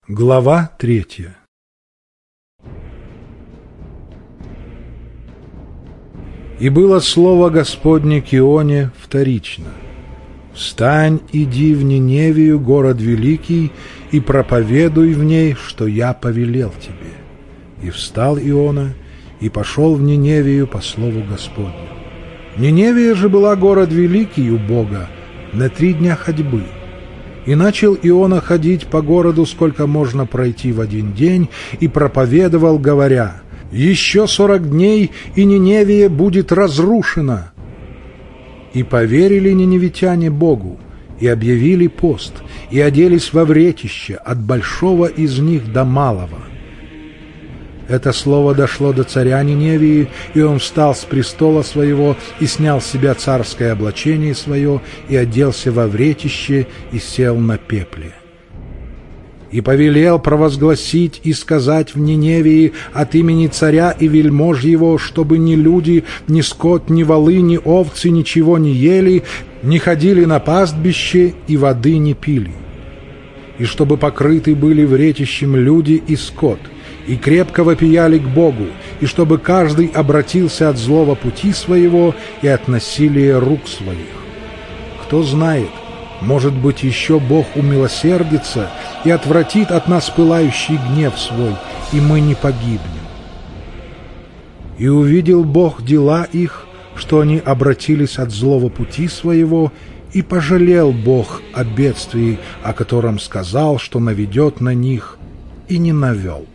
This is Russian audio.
Глава 3. И было слово Господне к Ионе вторично: «Встань, иди в Ниневию, город великий, и проповедуй в ней, что я повелел тебе». И встал Иона, и пошел в Ниневию по слову Господню. Ниневия же была город великий у Бога на 3 дня ходьбы. И начал Иона ходить по городу, сколько можно пройти в 1 день, и проповедовал, говоря: «Еще 40 дней, и Ниневия будет разрушена». И поверили ниневитяне Богу, и объявили пост, и оделись во вретище от большого из них до малого. Это слово дошло до царя Ниневии, и он встал с престола своего, и снял с себя царское облачение свое, и оделся во вретище, и сел на пепле. И повелел провозгласить и сказать в Ниневии от имени царя и вельмож его, чтобы ни люди, ни скот, ни волы, ни овцы ничего не ели, не ходили на пастбище и воды не пили. И чтобы покрыты были вретищем люди и скот, и крепко вопияли к Богу, и чтобы каждый обратился от злого пути своего и от насилия рук своих. Кто знает, может быть, еще Бог умилосердится и отвратит от нас пылающий гнев свой, и мы не погибнем. И увидел Бог дела их, что они обратились от злого пути своего, и пожалел Бог о бедствии, о котором сказал, что наведет на них, и не навел.